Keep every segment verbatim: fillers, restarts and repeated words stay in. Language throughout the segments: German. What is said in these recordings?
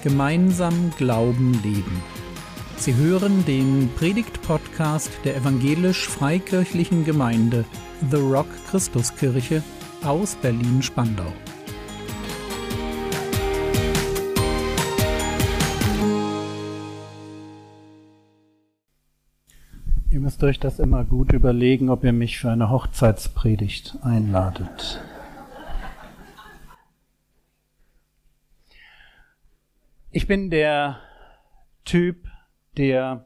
Gemeinsam Glauben leben. Sie hören den Predigt-Podcast der evangelisch-freikirchlichen Gemeinde The Rock Christuskirche aus Berlin-Spandau. Ihr müsst euch das immer gut überlegen, ob ihr mich für eine Hochzeitspredigt einladet. Ich bin der Typ, der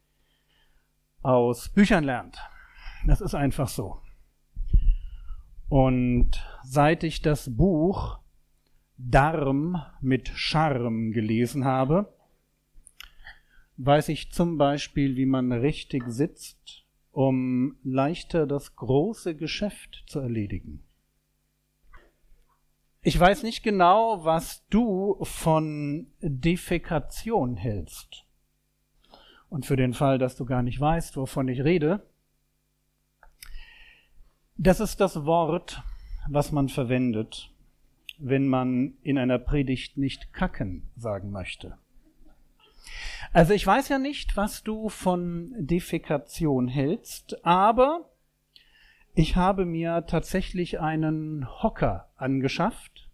aus Büchern lernt. Das ist einfach so. Und seit ich das Buch Darm mit Charme gelesen habe, weiß ich zum Beispiel, wie man richtig sitzt, um leichter das große Geschäft zu erledigen. Ich weiß nicht genau, was du von Defekation hältst. Und für den Fall, dass du gar nicht weißt, wovon ich rede, das ist das Wort, was man verwendet, wenn man in einer Predigt nicht kacken sagen möchte. Also ich weiß ja nicht, was du von Defekation hältst, aber ich habe mir tatsächlich einen Hocker angeschafft.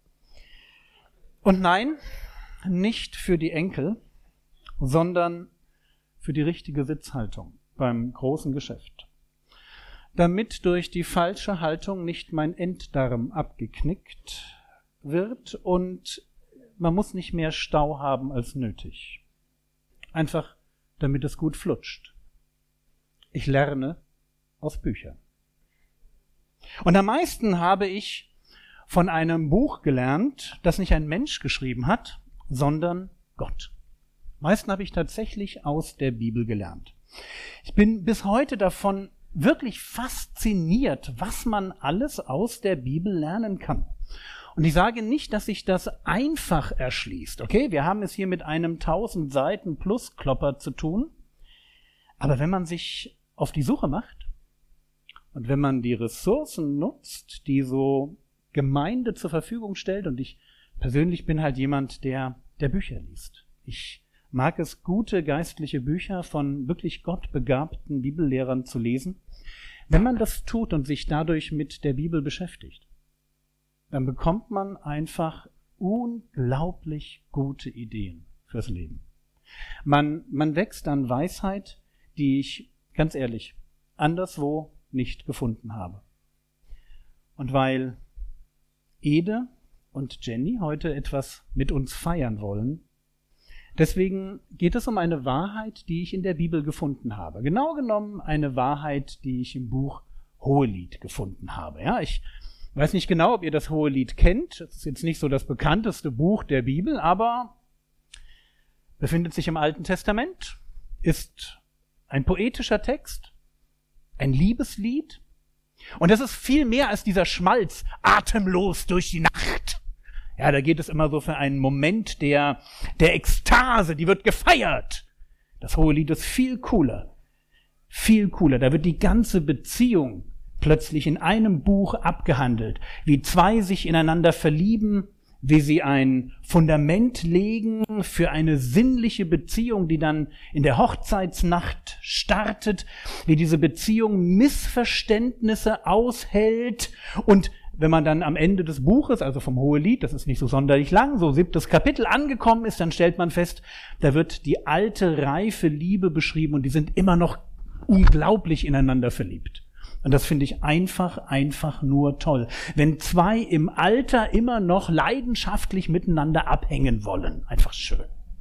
Und nein, nicht für die Enkel, sondern für die richtige Sitzhaltung beim großen Geschäft. Damit durch die falsche Haltung nicht mein Enddarm abgeknickt wird und man muss nicht mehr Stau haben als nötig. Einfach, damit es gut flutscht. Ich lerne aus Büchern. Und am meisten habe ich von einem Buch gelernt, das nicht ein Mensch geschrieben hat, sondern Gott. Am meisten habe ich tatsächlich aus der Bibel gelernt. Ich bin bis heute davon wirklich fasziniert, was man alles aus der Bibel lernen kann. Und ich sage nicht, dass sich das einfach erschließt. Okay, wir haben es hier mit einem tausend Seiten Plusklopper zu tun. Aber wenn man sich auf die Suche macht und wenn man die Ressourcen nutzt, die so Gemeinde zur Verfügung stellt, und ich persönlich bin halt jemand, der, der Bücher liest. Ich mag es, gute geistliche Bücher von wirklich gottbegabten Bibellehrern zu lesen. Wenn man das tut und sich dadurch mit der Bibel beschäftigt, dann bekommt man einfach unglaublich gute Ideen fürs Leben. Man, man wächst an Weisheit, die ich, ganz ehrlich, anderswo nicht gefunden habe. Und weil Ede und Jenny heute etwas mit uns feiern wollen, deswegen geht es um eine Wahrheit, die ich in der Bibel gefunden habe. Genau genommen eine Wahrheit, die ich im Buch Hohelied gefunden habe. Ja, ich Ich weiß nicht genau, ob ihr das Hohelied kennt. Es ist jetzt nicht so das bekannteste Buch der Bibel, aber befindet sich im Alten Testament, ist ein poetischer Text, ein Liebeslied. Und das ist viel mehr als dieser Schmalz, atemlos durch die Nacht. Ja, da geht es immer so für einen Moment der, der Ekstase, die wird gefeiert. Das Hohelied ist viel cooler, viel cooler. Da wird die ganze Beziehung plötzlich in einem Buch abgehandelt, wie zwei sich ineinander verlieben, wie sie ein Fundament legen für eine sinnliche Beziehung, die dann in der Hochzeitsnacht startet, wie diese Beziehung Missverständnisse aushält und wenn man dann am Ende des Buches, also vom Hohelied, das ist nicht so sonderlich lang, so siebtes Kapitel angekommen ist, dann stellt man fest, da wird die alte, reife Liebe beschrieben und die sind immer noch unglaublich ineinander verliebt. Und das finde ich einfach, einfach nur toll. Wenn zwei im Alter immer noch leidenschaftlich miteinander abhängen wollen. Einfach schön.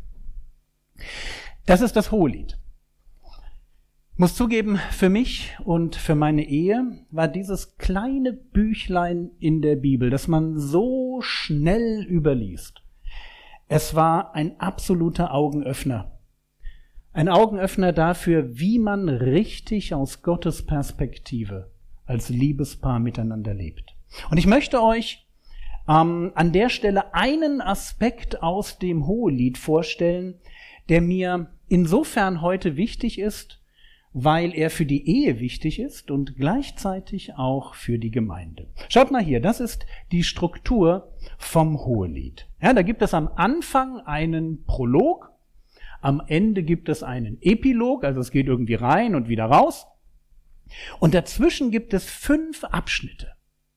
Das ist das Hohelied. Ich muss zugeben, für mich und für meine Ehe war dieses kleine Büchlein in der Bibel, das man so schnell überliest, es war ein absoluter Augenöffner. Ein Augenöffner dafür, wie man richtig aus Gottes Perspektive als Liebespaar miteinander lebt. Und ich möchte euch ähm, an der Stelle einen Aspekt aus dem Hohelied vorstellen, der mir insofern heute wichtig ist, weil er für die Ehe wichtig ist und gleichzeitig auch für die Gemeinde. Schaut mal hier, das ist die Struktur vom Hohelied. Ja, da gibt es am Anfang einen Prolog, am Ende gibt es einen Epilog, also es geht irgendwie rein und wieder raus. Und dazwischen gibt es fünf Abschnitte.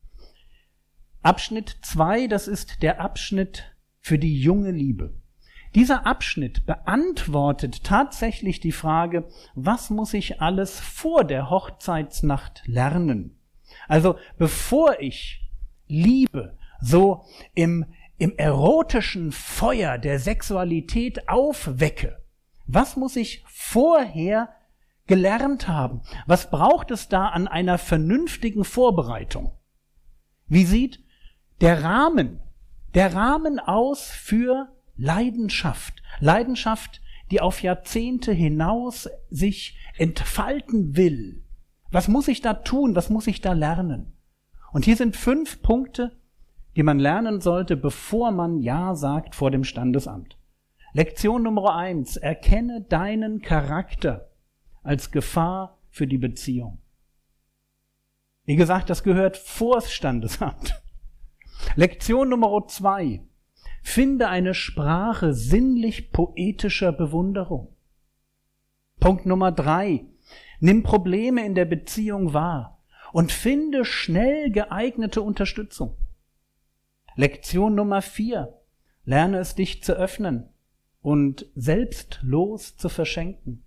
Abschnitt zwei, das ist der Abschnitt für die junge Liebe. Dieser Abschnitt beantwortet tatsächlich die Frage, was muss ich alles vor der Hochzeitsnacht lernen? Also bevor ich Liebe so im, im erotischen Feuer der Sexualität aufwecke, was muss ich vorher gelernt haben? Was braucht es da an einer vernünftigen Vorbereitung? Wie sieht der Rahmen, der Rahmen aus für Leidenschaft? Leidenschaft, die auf Jahrzehnte hinaus sich entfalten will. Was muss ich da tun? Was muss ich da lernen? Und hier sind fünf Punkte, die man lernen sollte, bevor man Ja sagt vor dem Standesamt. Lektion Nummer eins: Erkenne deinen Charakter als Gefahr für die Beziehung. Wie gesagt, das gehört vors Standesamt. Lektion Nummer zwei: Finde eine Sprache sinnlich-poetischer Bewunderung. Punkt Nummer drei: Nimm Probleme in der Beziehung wahr und finde schnell geeignete Unterstützung. Lektion Nummer vier: Lerne es, dich zu öffnen und selbstlos zu verschenken.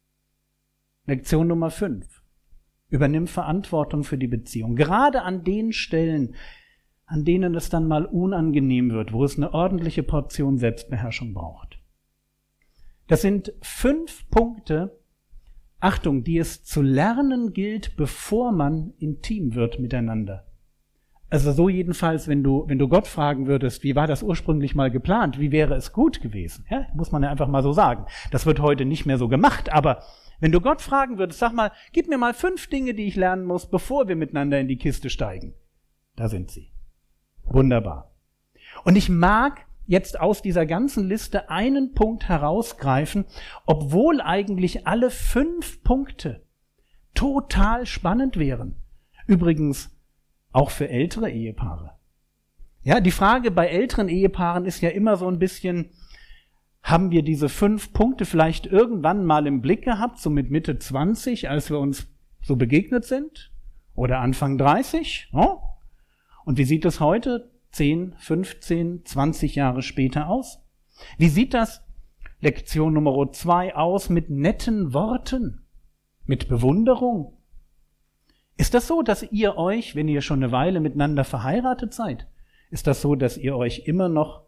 Lektion Nummer fünf: Übernimm Verantwortung für die Beziehung. Gerade an den Stellen, an denen es dann mal unangenehm wird, wo es eine ordentliche Portion Selbstbeherrschung braucht. Das sind fünf Punkte, Achtung, die es zu lernen gilt, bevor man intim wird miteinander. Also so jedenfalls, wenn du, wenn du Gott fragen würdest, wie war das ursprünglich mal geplant, wie wäre es gut gewesen? Ja, muss man ja einfach mal so sagen. Das wird heute nicht mehr so gemacht, aber wenn du Gott fragen würdest, sag mal, gib mir mal fünf Dinge, die ich lernen muss, bevor wir miteinander in die Kiste steigen. Da sind sie. Wunderbar. Und ich mag jetzt aus dieser ganzen Liste einen Punkt herausgreifen, obwohl eigentlich alle fünf Punkte total spannend wären. Übrigens auch für ältere Ehepaare. Ja, die Frage bei älteren Ehepaaren ist ja immer so ein bisschen, haben wir diese fünf Punkte vielleicht irgendwann mal im Blick gehabt, so mit Mitte zwanzig, als wir uns so begegnet sind? Oder Anfang dreißig? Oh? Und wie sieht es heute, zehn, fünfzehn, zwanzig Jahre später aus? Wie sieht das, Lektion Nummer zwei, aus mit netten Worten, mit Bewunderung? Ist das so, dass ihr euch, wenn ihr schon eine Weile miteinander verheiratet seid, ist das so, dass ihr euch immer noch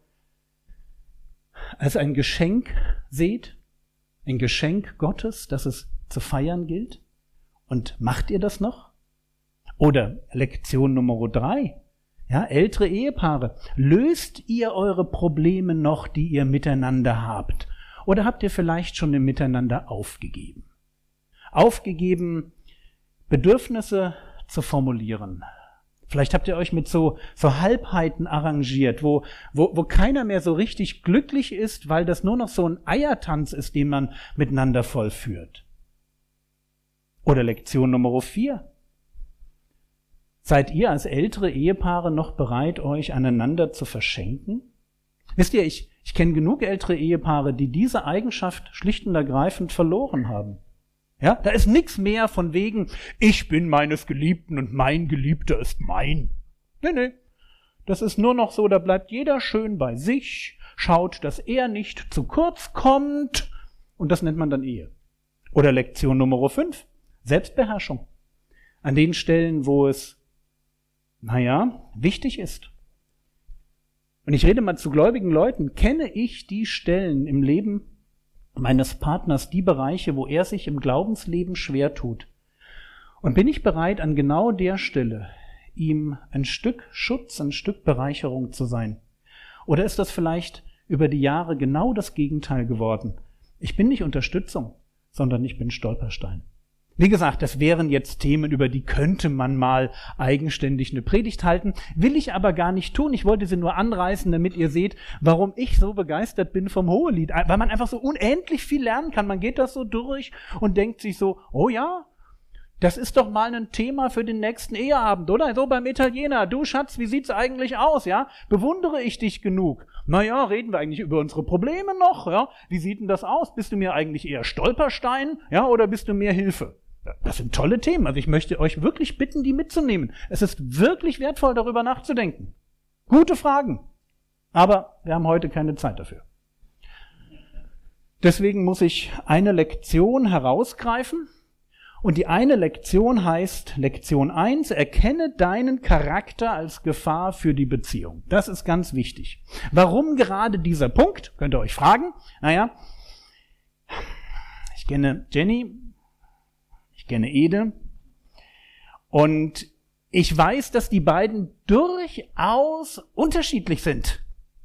als ein Geschenk seht? Ein Geschenk Gottes, das es zu feiern gilt? Und macht ihr das noch? Oder Lektion Nummer drei, ja, ältere Ehepaare, löst ihr eure Probleme noch, die ihr miteinander habt? Oder habt ihr vielleicht schon im Miteinander aufgegeben? Aufgegeben, Bedürfnisse zu formulieren. Vielleicht habt ihr euch mit so, so Halbheiten arrangiert, wo, wo, wo keiner mehr so richtig glücklich ist, weil das nur noch so ein Eiertanz ist, den man miteinander vollführt. Oder Lektion Nummer vier. Seid ihr als ältere Ehepaare noch bereit, euch aneinander zu verschenken? Wisst ihr, ich, ich kenne genug ältere Ehepaare, die diese Eigenschaft schlicht und ergreifend verloren haben. Ja, da ist nichts mehr von wegen, ich bin meines Geliebten und mein Geliebter ist mein. Nee, nee. Das ist nur noch so, da bleibt jeder schön bei sich, schaut, dass er nicht zu kurz kommt, und das nennt man dann Ehe. Oder Lektion Nummer fünf, Selbstbeherrschung. An den Stellen, wo es, naja, wichtig ist. Und ich rede mal zu gläubigen Leuten, kenne ich die Stellen im Leben meines Partners, die Bereiche, wo er sich im Glaubensleben schwer tut? Und bin ich bereit, an genau der Stelle ihm ein Stück Schutz, ein Stück Bereicherung zu sein? Oder ist das vielleicht über die Jahre genau das Gegenteil geworden? Ich bin nicht Unterstützung, sondern ich bin Stolperstein. Wie gesagt, das wären jetzt Themen, über die könnte man mal eigenständig eine Predigt halten, will ich aber gar nicht tun. Ich wollte sie nur anreißen, damit ihr seht, warum ich so begeistert bin vom Hohelied, weil man einfach so unendlich viel lernen kann. Man geht das so durch und denkt sich so, oh ja, das ist doch mal ein Thema für den nächsten Eheabend, oder? So beim Italiener. Du Schatz, wie sieht's eigentlich aus, ja? Bewundere ich dich genug? Naja, reden wir eigentlich über unsere Probleme noch, ja? Wie sieht denn das aus? Bist du mir eigentlich eher Stolperstein, ja? Oder bist du mehr Hilfe? Das sind tolle Themen. Also ich möchte euch wirklich bitten, die mitzunehmen. Es ist wirklich wertvoll, darüber nachzudenken. Gute Fragen. Aber wir haben heute keine Zeit dafür. Deswegen muss ich eine Lektion herausgreifen. Und die eine Lektion heißt, Lektion eins, erkenne deinen Charakter als Gefahr für die Beziehung. Das ist ganz wichtig. Warum gerade dieser Punkt? Könnt ihr euch fragen. Naja, ich kenne Jenny, ich kenne Ede und ich weiß, dass die beiden durchaus unterschiedlich sind.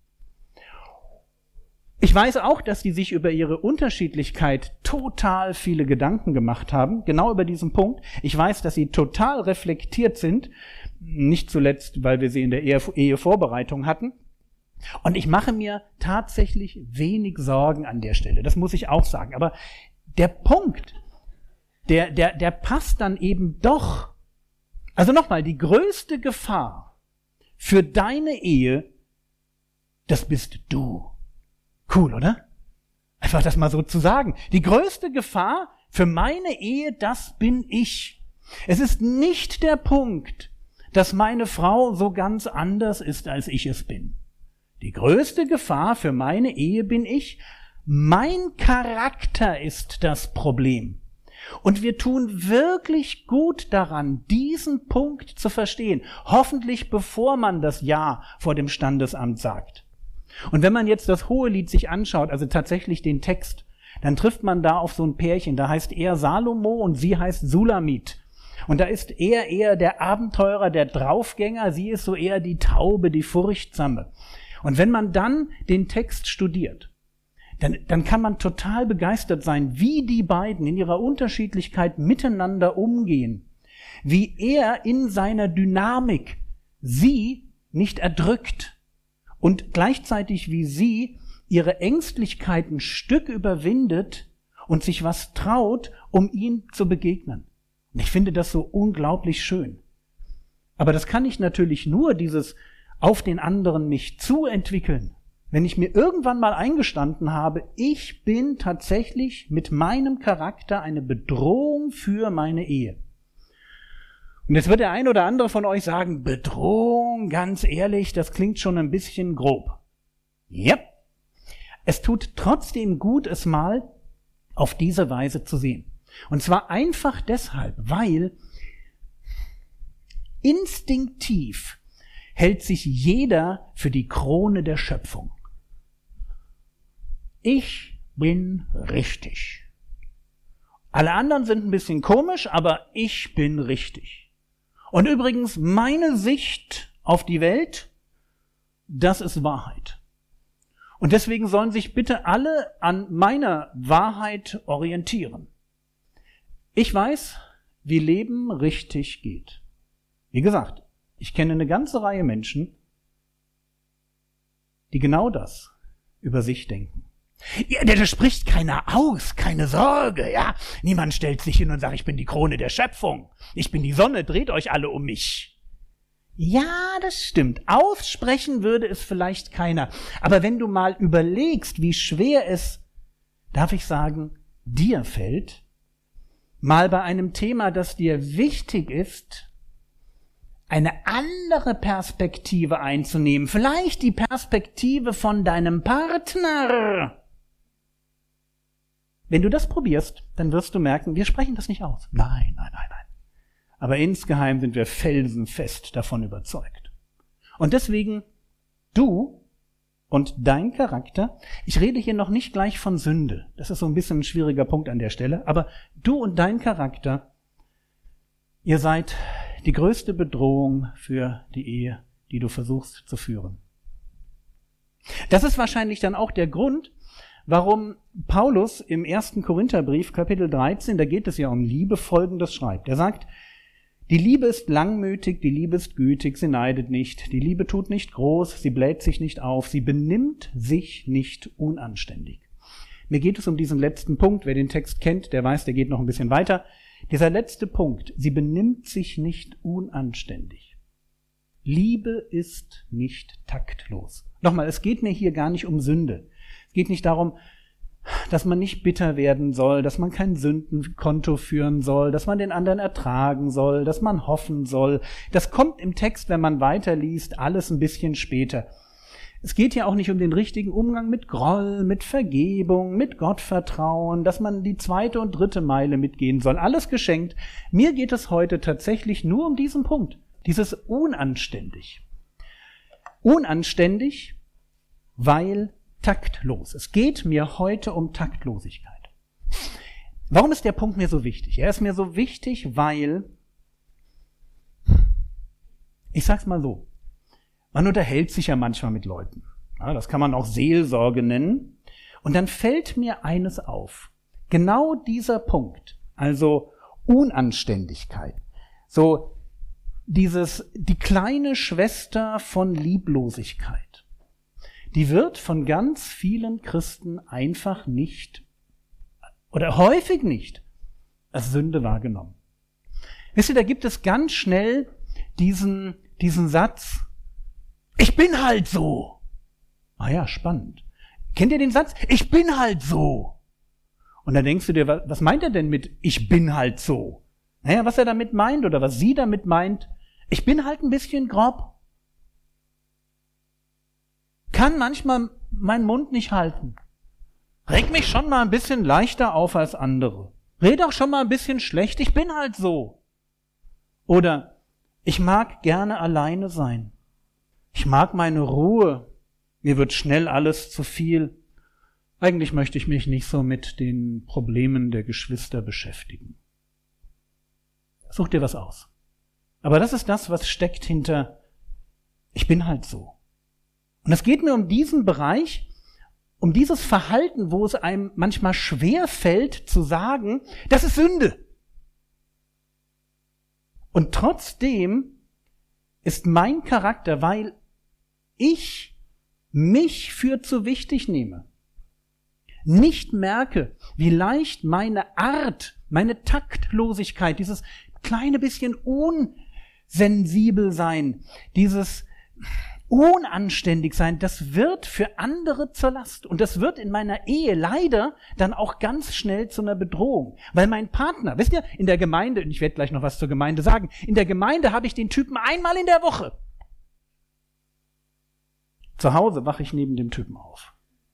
Ich weiß auch, dass die sich über ihre Unterschiedlichkeit total viele Gedanken gemacht haben, genau über diesen Punkt. Ich weiß, dass sie total reflektiert sind, nicht zuletzt, weil wir sie in der Ehe- Ehevorbereitung hatten. Und ich mache mir tatsächlich wenig Sorgen an der Stelle, das muss ich auch sagen. Aber der Punkt, der, der, der passt dann eben doch. Also nochmal, die größte Gefahr für deine Ehe, das bist du. Cool, oder? Einfach das mal so zu sagen. Die größte Gefahr für meine Ehe, das bin ich. Es ist nicht der Punkt, dass meine Frau so ganz anders ist, als ich es bin. Die größte Gefahr für meine Ehe bin ich. Mein Charakter ist das Problem. Und wir tun wirklich gut daran, diesen Punkt zu verstehen. Hoffentlich bevor man das Ja vor dem Standesamt sagt. Und wenn man jetzt das Hohelied sich anschaut, also tatsächlich den Text, dann trifft man da auf so ein Pärchen, da heißt er Salomo und sie heißt Sulamit. Und da ist er eher der Abenteurer, der Draufgänger, sie ist so eher die Taube, die Furchtsame. Und wenn man dann den Text studiert, dann, dann kann man total begeistert sein, wie die beiden in ihrer Unterschiedlichkeit miteinander umgehen. Wie er in seiner Dynamik sie nicht erdrückt. Und gleichzeitig wie sie ihre Ängstlichkeit ein Stück überwindet und sich was traut, um ihm zu begegnen. Und ich finde das so unglaublich schön. Aber das kann ich natürlich nur, dieses auf den anderen mich zuentwickeln, wenn ich mir irgendwann mal eingestanden habe, ich bin tatsächlich mit meinem Charakter eine Bedrohung für meine Ehe. Und jetzt wird der ein oder andere von euch sagen, Bedrohung, ganz ehrlich, das klingt schon ein bisschen grob. Ja, es tut trotzdem gut, es mal auf diese Weise zu sehen. Und zwar einfach deshalb, weil instinktiv hält sich jeder für die Krone der Schöpfung. Ich bin richtig. Alle anderen sind ein bisschen komisch, aber ich bin richtig. Und übrigens, meine Sicht auf die Welt, das ist Wahrheit. Und deswegen sollen sich bitte alle an meiner Wahrheit orientieren. Ich weiß, wie Leben richtig geht. Wie gesagt, ich kenne eine ganze Reihe Menschen, die genau das über sich denken. Ja, da spricht keiner aus, keine Sorge, ja. Niemand stellt sich hin und sagt, ich bin die Krone der Schöpfung. Ich bin die Sonne, dreht euch alle um mich. Ja, das stimmt. Aussprechen würde es vielleicht keiner. Aber wenn du mal überlegst, wie schwer es, darf ich sagen, dir fällt, mal bei einem Thema, das dir wichtig ist, eine andere Perspektive einzunehmen. Vielleicht die Perspektive von deinem Partner. Wenn du das probierst, dann wirst du merken, wir sprechen das nicht aus. Nein, nein, nein, nein. Aber insgeheim sind wir felsenfest davon überzeugt. Und deswegen, du und dein Charakter, ich rede hier noch nicht gleich von Sünde, das ist so ein bisschen ein schwieriger Punkt an der Stelle, aber du und dein Charakter, ihr seid die größte Bedrohung für die Ehe, die du versuchst zu führen. Das ist wahrscheinlich dann auch der Grund, warum Paulus im ersten Korintherbrief, Kapitel dreizehn, da geht es ja um Liebe, Folgendes schreibt. Er sagt, die Liebe ist langmütig, die Liebe ist gütig, sie neidet nicht, die Liebe tut nicht groß, sie bläht sich nicht auf, sie benimmt sich nicht unanständig. Mir geht es um diesen letzten Punkt. Wer den Text kennt, der weiß, der geht noch ein bisschen weiter. Dieser letzte Punkt, sie benimmt sich nicht unanständig. Liebe ist nicht taktlos. Nochmal, es geht mir hier gar nicht um Sünde. Es geht nicht darum, dass man nicht bitter werden soll, dass man kein Sündenkonto führen soll, dass man den anderen ertragen soll, dass man hoffen soll. Das kommt im Text, wenn man weiterliest, alles ein bisschen später. Es geht ja auch nicht um den richtigen Umgang mit Groll, mit Vergebung, mit Gottvertrauen, dass man die zweite und dritte Meile mitgehen soll. Alles geschenkt. Mir geht es heute tatsächlich nur um diesen Punkt. Dieses unanständig. Unanständig, weil taktlos. Es geht mir heute um Taktlosigkeit. Warum ist der Punkt mir so wichtig? Er ist mir so wichtig, weil, ich sag's mal so, man unterhält sich ja manchmal mit Leuten. Ja, das kann man auch Seelsorge nennen. Und dann fällt mir eines auf. Genau dieser Punkt, also Unanständigkeit. So dieses, die kleine Schwester von Lieblosigkeit. Die wird von ganz vielen Christen einfach nicht oder häufig nicht als Sünde wahrgenommen. Wisst ihr, da gibt es ganz schnell diesen, diesen Satz, ich bin halt so. Ah ja, spannend. Kennt ihr den Satz? Ich bin halt so. Und dann denkst du dir, was meint er denn mit ich bin halt so? Naja, was er damit meint oder was sie damit meint, ich bin halt ein bisschen grob. Kann manchmal meinen Mund nicht halten. Reg mich schon mal ein bisschen leichter auf als andere. Red auch schon mal ein bisschen schlecht, ich bin halt so. Oder ich mag gerne alleine sein. Ich mag meine Ruhe. Mir wird schnell alles zu viel. Eigentlich möchte ich mich nicht so mit den Problemen der Geschwister beschäftigen. Such dir was aus. Aber das ist das, was steckt hinter ich bin halt so. Und es geht mir um diesen Bereich, um dieses Verhalten, wo es einem manchmal schwer fällt zu sagen, das ist Sünde. Und trotzdem ist mein Charakter, weil ich mich für zu wichtig nehme, nicht merke, wie leicht meine Art, meine Taktlosigkeit, dieses kleine bisschen unsensibel sein, dieses unanständig sein, das wird für andere zur Last. Und das wird in meiner Ehe leider dann auch ganz schnell zu einer Bedrohung. Weil mein Partner, wisst ihr, in der Gemeinde, und ich werde gleich noch was zur Gemeinde sagen, in der Gemeinde habe ich den Typen einmal in der Woche. Zu Hause wache ich neben dem Typen auf.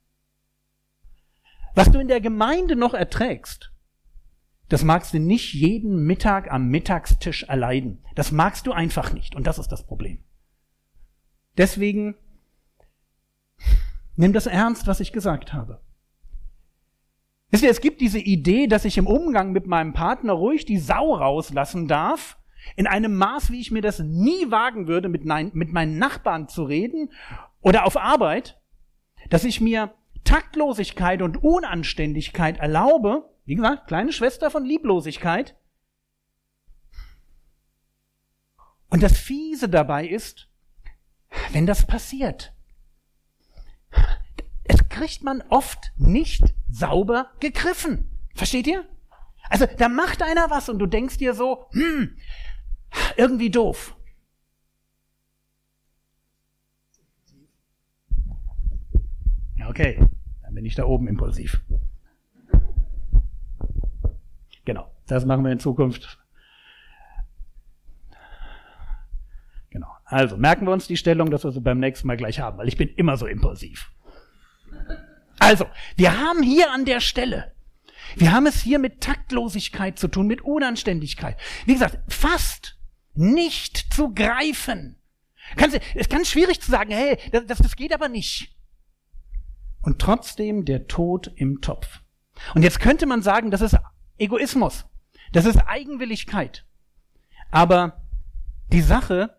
Was du in der Gemeinde noch erträgst, das magst du nicht jeden Mittag am Mittagstisch erleiden. Das magst du einfach nicht. Und das ist das Problem. Deswegen nimm das ernst, was ich gesagt habe. Wisst ihr, es gibt diese Idee, dass ich im Umgang mit meinem Partner ruhig die Sau rauslassen darf, in einem Maß, wie ich mir das nie wagen würde, mit, nein, mit meinen Nachbarn zu reden oder auf Arbeit, dass ich mir Taktlosigkeit und Unanständigkeit erlaube, wie gesagt, kleine Schwester von Lieblosigkeit. Und das Fiese dabei ist, wenn das passiert, es kriegt man oft nicht sauber gegriffen. Versteht ihr? Also da macht einer was und du denkst dir so, hm, irgendwie doof. Okay, dann bin ich da oben impulsiv. Genau, das machen wir in Zukunft. Genau, also merken wir uns die Stellung, dass wir sie beim nächsten Mal gleich haben, weil ich bin immer so impulsiv. Also, wir haben hier an der Stelle, wir haben es hier mit Taktlosigkeit zu tun, mit Unanständigkeit. Wie gesagt, fast nicht zu greifen. Es ist ganz schwierig zu sagen, hey, das, das geht aber nicht. Und trotzdem der Tod im Topf. Und jetzt könnte man sagen, das ist Egoismus, das ist Eigenwilligkeit. Aber die Sache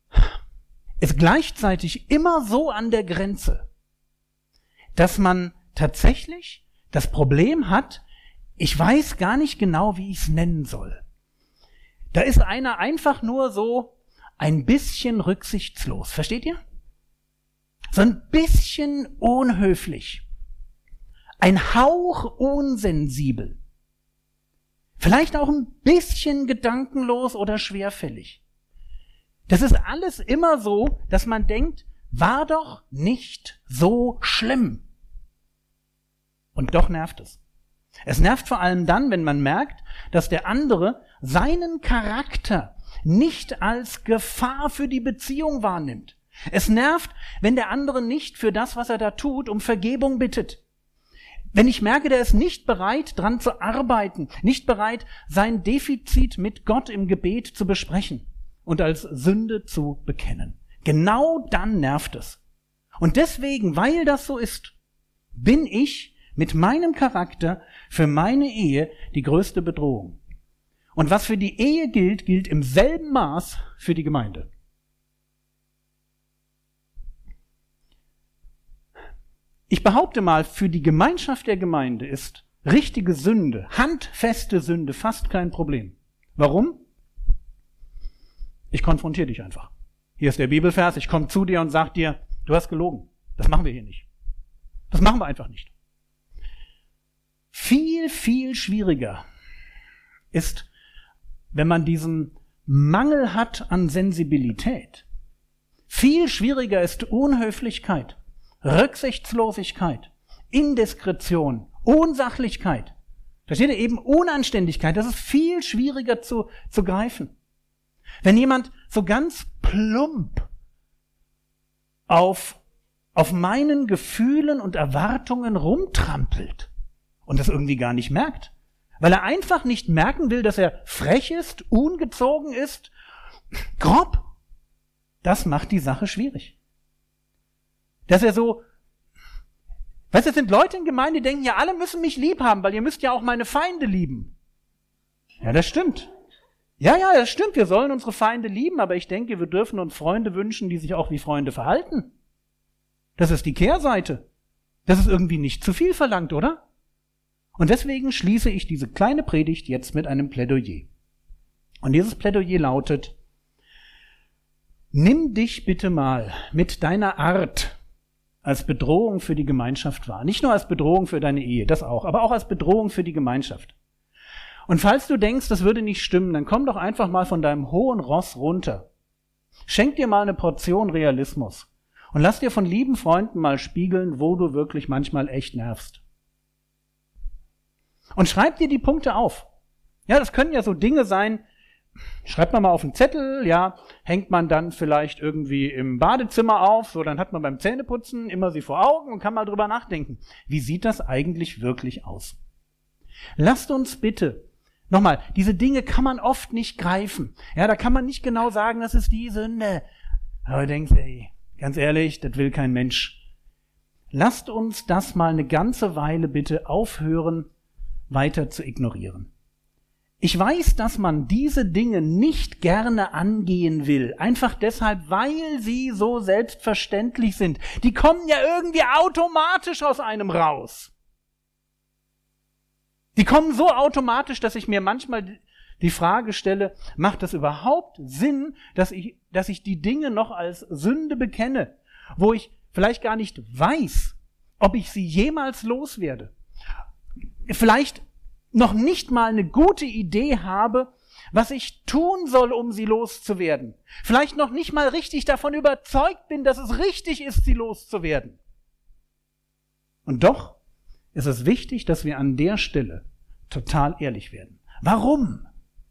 ist gleichzeitig immer so an der Grenze, dass man tatsächlich das Problem hat, ich weiß gar nicht genau, wie ich es nennen soll. Da ist einer einfach nur so ein bisschen rücksichtslos. Versteht ihr? So ein bisschen unhöflich. Ein Hauch unsensibel. Vielleicht auch ein bisschen gedankenlos oder schwerfällig. Das ist alles immer so, dass man denkt, war doch nicht so schlimm. Und doch nervt es. Es nervt vor allem dann, wenn man merkt, dass der andere seinen Charakter nicht als Gefahr für die Beziehung wahrnimmt. Es nervt, wenn der andere nicht für das, was er da tut, um Vergebung bittet. Wenn ich merke, der ist nicht bereit, dran zu arbeiten, nicht bereit, sein Defizit mit Gott im Gebet zu besprechen und als Sünde zu bekennen. Genau dann nervt es. Und deswegen, weil das so ist, bin ich mit meinem Charakter für meine Ehe die größte Bedrohung. Und was für die Ehe gilt, gilt im selben Maß für die Gemeinde. Ich behaupte mal, für die Gemeinschaft der Gemeinde ist richtige Sünde, handfeste Sünde fast kein Problem. Warum? Ich konfrontiere dich einfach. Hier ist der Bibelvers, ich komme zu dir und sage dir, du hast gelogen. Das machen wir hier nicht. Das machen wir einfach nicht. Viel, viel schwieriger ist, wenn man diesen Mangel hat an Sensibilität. Viel schwieriger ist Unhöflichkeit, Rücksichtslosigkeit, Indiskretion, Unsachlichkeit. Versteht ihr? Eben Unanständigkeit. Das ist viel schwieriger zu, zu greifen. Wenn jemand so ganz plump auf, auf meinen Gefühlen und Erwartungen rumtrampelt und das irgendwie gar nicht merkt, weil er einfach nicht merken will, dass er frech ist, ungezogen ist, grob, das macht die Sache schwierig. Dass er so, weißt du, es sind Leute in Gemeinde, die denken, ja, alle müssen mich lieb haben, weil ihr müsst ja auch meine Feinde lieben. Ja, das stimmt. Ja, ja, das stimmt, wir sollen unsere Feinde lieben, aber ich denke, wir dürfen uns Freunde wünschen, die sich auch wie Freunde verhalten. Das ist die Kehrseite. Das ist irgendwie nicht zu viel verlangt, oder? Und deswegen schließe ich diese kleine Predigt jetzt mit einem Plädoyer. Und dieses Plädoyer lautet, nimm dich bitte mal mit deiner Art als Bedrohung für die Gemeinschaft wahr. Nicht nur als Bedrohung für deine Ehe, das auch, aber auch als Bedrohung für die Gemeinschaft. Und falls du denkst, das würde nicht stimmen, dann komm doch einfach mal von deinem hohen Ross runter. Schenk dir mal eine Portion Realismus und lass dir von lieben Freunden mal spiegeln, wo du wirklich manchmal echt nervst. Und schreib dir die Punkte auf. Ja, das können ja so Dinge sein, schreibt man mal auf einen Zettel, ja, hängt man dann vielleicht irgendwie im Badezimmer auf, so dann hat man beim Zähneputzen immer sie vor Augen und kann mal drüber nachdenken. Wie sieht das eigentlich wirklich aus? Lasst uns bitte, nochmal, diese Dinge kann man oft nicht greifen. Ja, da kann man nicht genau sagen, das ist die Sünde. Aber du denkst, ey, ganz ehrlich, das will kein Mensch. Lasst uns das mal eine ganze Weile bitte aufhören, weiter zu ignorieren. Ich weiß, dass man diese Dinge nicht gerne angehen will, einfach deshalb, weil sie so selbstverständlich sind. Die kommen ja irgendwie automatisch aus einem raus. Die kommen so automatisch, dass ich mir manchmal die Frage stelle, macht es überhaupt Sinn, dass ich, dass ich die Dinge noch als Sünde bekenne, wo ich vielleicht gar nicht weiß, ob ich sie jemals loswerde? Vielleicht noch nicht mal eine gute Idee habe, was ich tun soll, um sie loszuwerden. Vielleicht noch nicht mal richtig davon überzeugt bin, dass es richtig ist, sie loszuwerden. Und doch ist es wichtig, dass wir an der Stelle total ehrlich werden. Warum?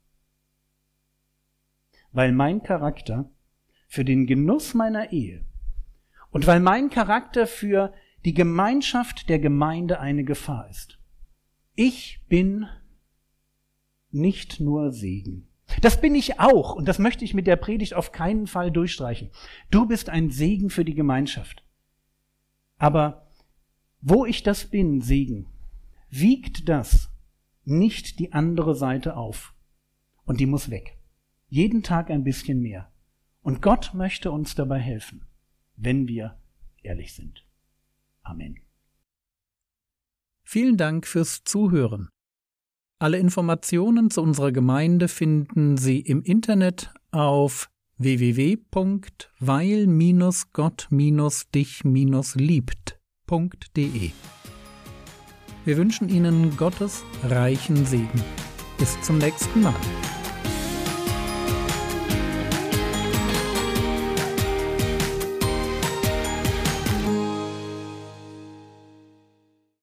Weil mein Charakter für den Genuss meiner Ehe und weil mein Charakter für die Gemeinschaft der Gemeinde eine Gefahr ist. Ich bin nicht nur Segen. Das bin ich auch und das möchte ich mit der Predigt auf keinen Fall durchstreichen. Du bist ein Segen für die Gemeinschaft. Aber wo ich das bin, Segen, wiegt das nicht die andere Seite auf. Und die muss weg. Jeden Tag ein bisschen mehr. Und Gott möchte uns dabei helfen, wenn wir ehrlich sind. Amen. Vielen Dank fürs Zuhören. Alle Informationen zu unserer Gemeinde finden Sie im Internet auf w w w punkt weil Gott dich liebt punkt d e. Wir wünschen Ihnen Gottes reichen Segen. Bis zum nächsten Mal.